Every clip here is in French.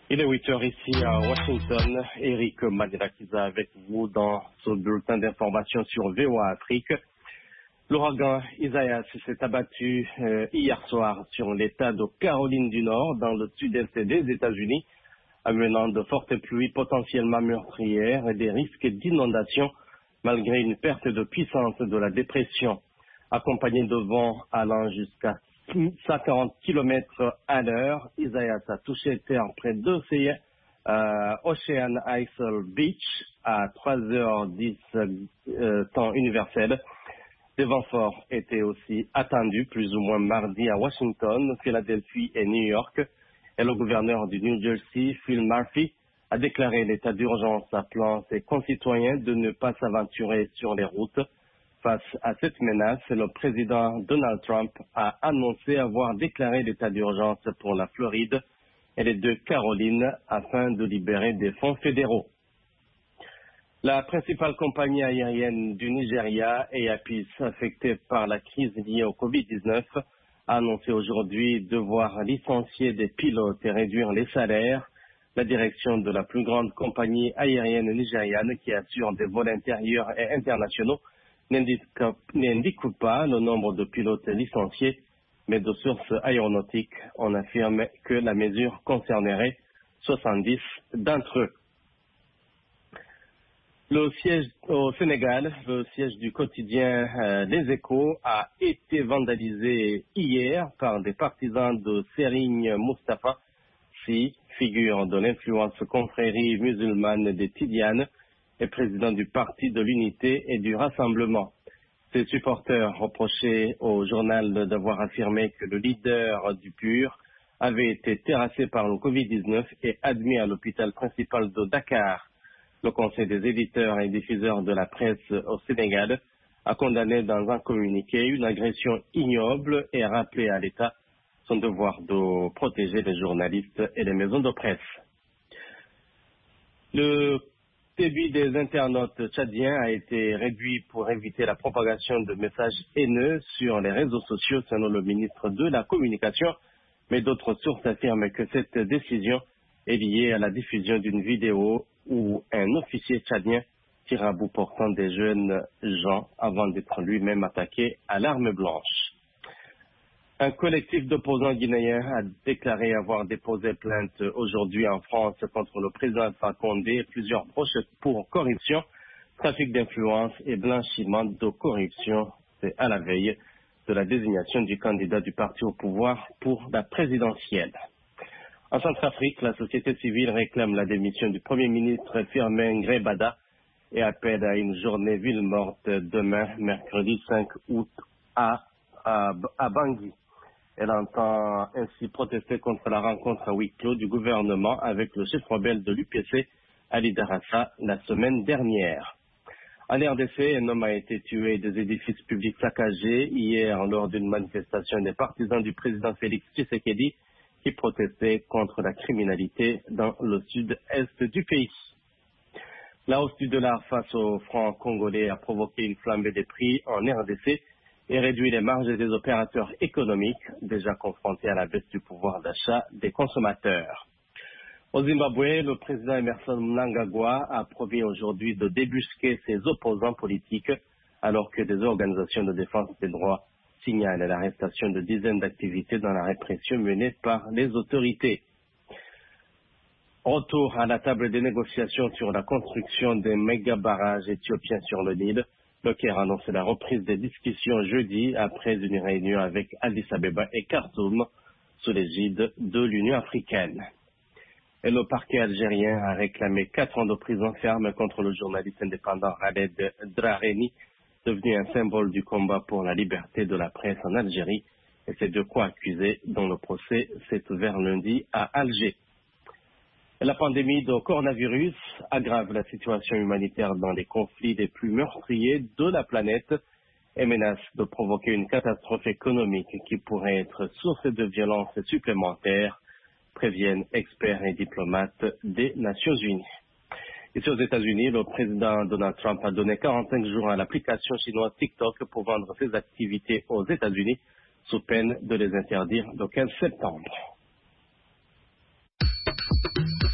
Il est 8 heures ici à Washington. Eric Madirakiza avec vous dans ce bulletin d'information sur VOA Afrique. L'ouragan Isaias s'est abattu hier soir sur l'État de Caroline du Nord, dans le sud-est des États-Unis, amenant de fortes pluies potentiellement meurtrières et des risques d'inondation, malgré une perte de puissance de la dépression, accompagnée de vents allant jusqu'à 140 km à l'heure. Isaias a touché terre près d'Ocean Isle Beach à 3h10 temps universel. Des vents forts étaient aussi attendus plus ou moins mardi à Washington, Philadelphie et New York. Et le gouverneur du New Jersey, Phil Murphy, a déclaré l'état d'urgence, appelant ses concitoyens de ne pas s'aventurer sur les routes. Face à cette menace, le président Donald Trump a annoncé avoir déclaré l'état d'urgence pour la Floride et les deux Carolines afin de libérer des fonds fédéraux. La principale compagnie aérienne du Nigeria, Airpeace, affectée par la crise liée au Covid-19, a annoncé aujourd'hui devoir licencier des pilotes et réduire les salaires. La direction de la plus grande compagnie aérienne nigériane qui assure des vols intérieurs et internationaux n'indique pas le nombre de pilotes licenciés, mais de sources aéronautiques, on affirme que la mesure concernerait 70 d'entre eux. Le siège au Sénégal, le siège du quotidien Les Échos, a été vandalisé hier par des partisans de Serigne Moustapha Sy, figure de l'influence confrérie musulmane des Tidianes et président du Parti de l'Unité et du Rassemblement. Ses supporters reprochaient au journal d'avoir affirmé que le leader du PUR avait été terrassé par le Covid-19 et admis à l'hôpital principal de Dakar. Le Conseil des éditeurs et diffuseurs de la presse au Sénégal a condamné dans un communiqué une agression ignoble et rappelé à l'État son devoir de protéger les journalistes et les maisons de presse. Le débit des internautes tchadiens a été réduit pour éviter la propagation de messages haineux sur les réseaux sociaux, selon le ministre de la Communication, mais d'autres sources affirment que cette décision est liée à la diffusion d'une vidéo où un officier tchadien tire à bout portant des jeunes gens avant d'être lui-même attaqué à l'arme blanche. Un collectif d'opposants guinéens a déclaré avoir déposé plainte aujourd'hui en France contre le président Alpha Condé et plusieurs proches pour corruption, trafic d'influence et blanchiment de corruption. C'est à la veille de la désignation du candidat du parti au pouvoir pour la présidentielle. En Centrafrique, la société civile réclame la démission du Premier ministre Firmin Grébada et appelle à une journée ville morte demain, mercredi 5 août, à Bangui. Elle entend ainsi protester contre la rencontre à huis clos du gouvernement avec le chef rebelle de l'UPC, Ali Darassa, la semaine dernière. En RDC, un homme a été tué et des édifices publics saccagés hier lors d'une manifestation des partisans du président Félix Tshisekedi qui protestaient contre la criminalité dans le sud-est du pays. La hausse du dollar face au franc congolais a provoqué une flambée des prix en RDC et réduit les marges des opérateurs économiques déjà confrontés à la baisse du pouvoir d'achat des consommateurs. Au Zimbabwe, le président Emmerson Mnangagwa a promis aujourd'hui de débusquer ses opposants politiques alors que des organisations de défense des droits signalent l'arrestation de dizaines d'activités dans la répression menée par les autorités. Retour à la table des négociations sur la construction des méga-barrages éthiopiens sur le Nil. Le Caire a annoncé la reprise des discussions jeudi après une réunion avec Addis Abeba et Khartoum sous l'égide de l'Union africaine. Et le parquet algérien a réclamé 4 ans de prison ferme contre le journaliste indépendant Khaled Drareni, devenu un symbole du combat pour la liberté de la presse en Algérie, et ses deux co-accusés dont le procès s'est ouvert lundi à Alger. La pandémie de coronavirus aggrave la situation humanitaire dans les conflits les plus meurtriers de la planète et menace de provoquer une catastrophe économique qui pourrait être source de violences supplémentaires, préviennent experts et diplomates des Nations Unies. Ici aux États-Unis, le président Donald Trump a donné 45 jours à l'application chinoise TikTok pour vendre ses activités aux États-Unis sous peine de les interdire le 15 septembre.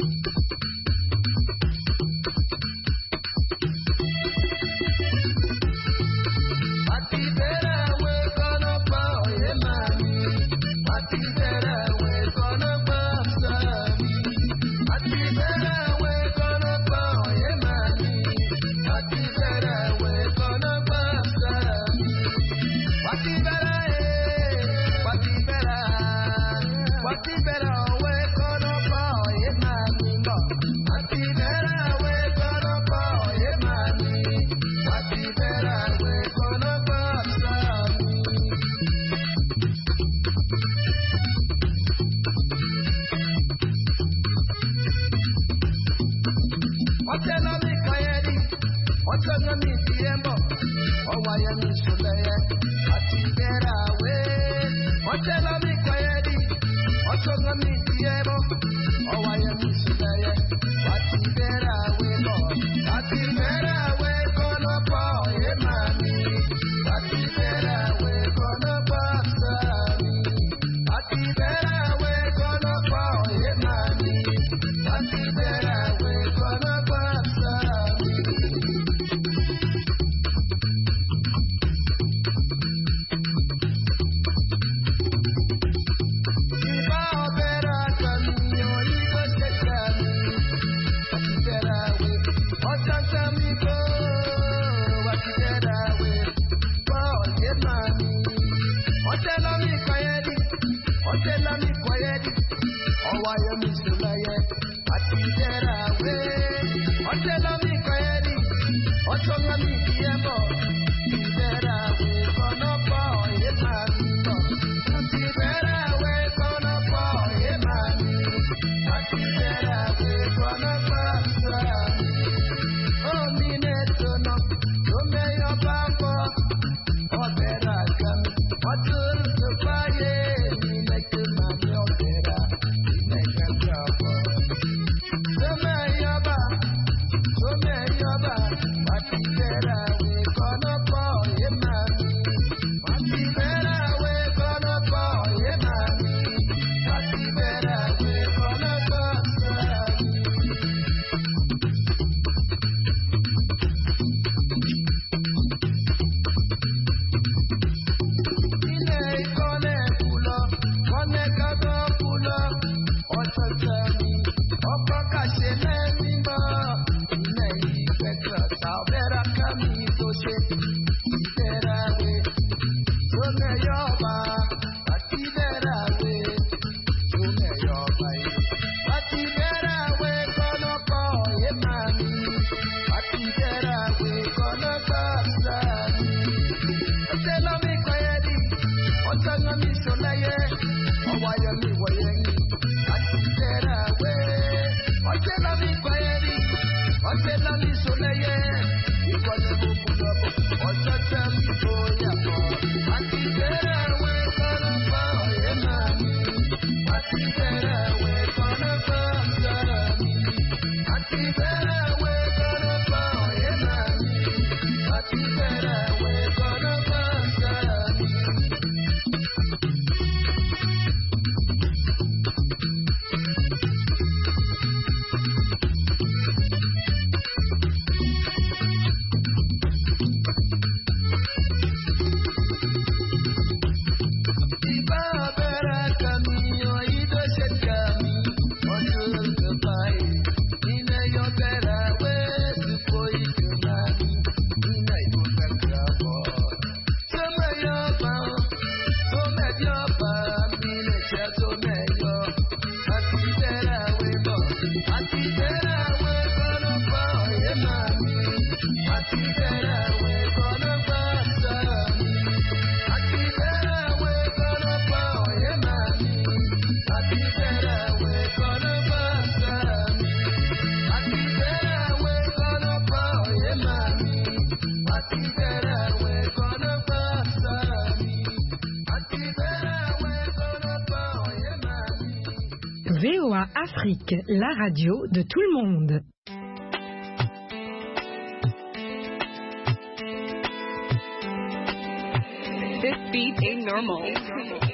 VOA Afrique, la radio de tout le monde. This beat ain't normal.